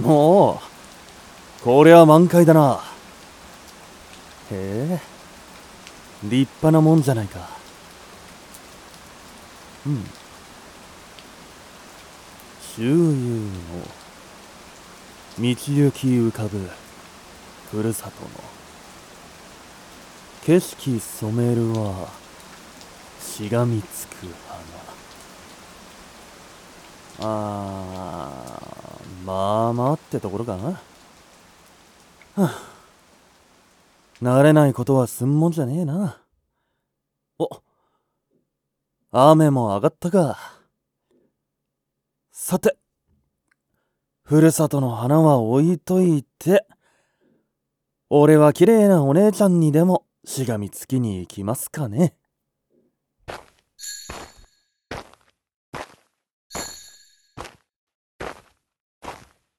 おお、こりゃ満開だな。へえ、立派なもんじゃないか。うん。周遊の道行き浮かぶふるさとの景色染めるはしがみつく花。まあまあってところかな。はあ、慣れないことはすんもんじゃねえな。お、雨も上がったか。さて、ふるさとの花は置いといて、俺は綺麗なお姉ちゃんにでもしがみつきに行きますかね。